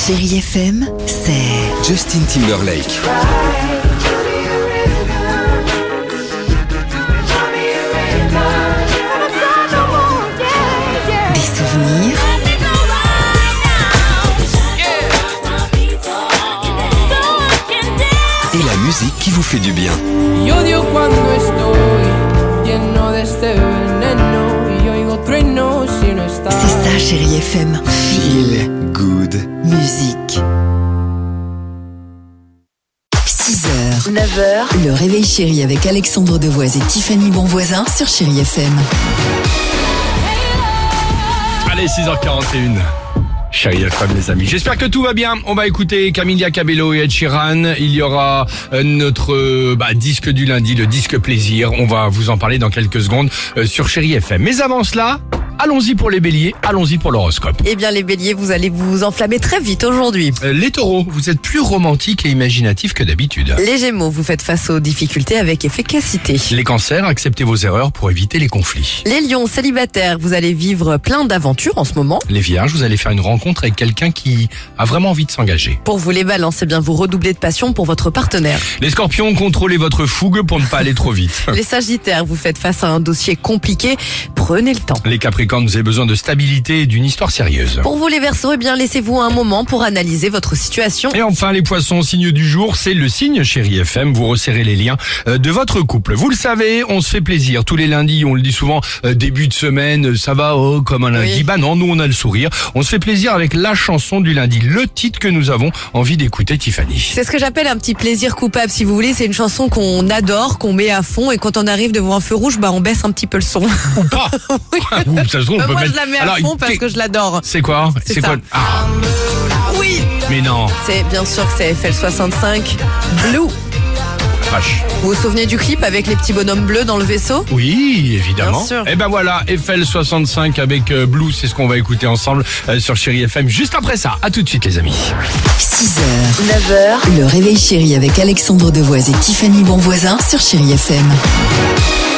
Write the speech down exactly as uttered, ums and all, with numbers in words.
Chérie F M, c'est Justin Timberlake. des souvenirs, Et la musique qui vous fait du bien. Y odio cuando estoy lleno de este veneno y oigo truenos si no estás. c'est ça Chérie F M. Feel good. Musique. six heures, neuf heures, le réveil chéri avec Alexandre Devoise et Tiffany Bonvoisin sur Chérie F M. Allez, six heures quarante et une. Chérie F M, les amis. J'espère que tout va bien. On va écouter Camila Cabello et Ed Sheeran. Il y aura euh, notre euh, bah, disque du lundi, le disque plaisir. On va vous en parler dans quelques secondes euh, sur Chérie F M. Mais avant cela, allons-y pour les béliers, allons-y pour l'horoscope. Eh bien les béliers, vous allez vous enflammer très vite aujourd'hui. Euh, les taureaux, vous êtes plus romantiques et imaginatifs que d'habitude. Les gémeaux, vous faites face aux difficultés avec efficacité. Les cancers, acceptez vos erreurs pour éviter les conflits. Les lions célibataires, vous allez vivre plein d'aventures en ce moment. Les vierges, vous allez faire une rencontre avec quelqu'un qui a vraiment envie de s'engager. Pour vous les balances, eh bien vous redoublez de passion pour votre partenaire. Les scorpions, contrôlez votre fougue pour ne pas aller trop vite. Les sagittaires, vous faites face à un dossier compliqué, prenez le temps. Les capricornes, vous avez besoin de stabilité et d'une histoire sérieuse. Pour vous les verseaux, eh bien laissez-vous un moment pour analyser votre situation. Et enfin, les poissons, signe du jour, c'est le signe Chérie F M. Vous resserrez les liens euh, de votre couple. Vous le savez, on se fait plaisir. Tous les lundis, on le dit souvent, euh, début de semaine, ça va oh, comme un lundi. Oui. Bah non, nous on a le sourire. On se fait plaisir avec la chanson du lundi, le titre que nous avons envie d'écouter, Tiffany. C'est ce que j'appelle un petit plaisir coupable, si vous voulez. C'est une chanson qu'on adore, qu'on met à fond, et quand on arrive devant un feu rouge, bah on baisse un petit peu le son. Ou pas. Ou ça se trouve, on peut Moi mettre... je la mets à Alors, fond parce qu'est- que je l'adore. C'est quoi C'est C'est ça. quoi Ah, Oui, mais non, c'est bien sûr que c'est F L soixante-cinq Blue. vache. Vous vous souvenez du clip avec les petits bonhommes bleus dans le vaisseau? Oui, évidemment. Bien sûr. Et ben voilà, F L soixante-cinq avec euh, Blue, c'est ce qu'on va écouter ensemble euh, sur Chérie F M. Juste après ça, à tout de suite les amis. six heures, neuf heures, le réveil chéri avec Alexandre Devoise et Tiffany Bonvoisin sur Chérie F M.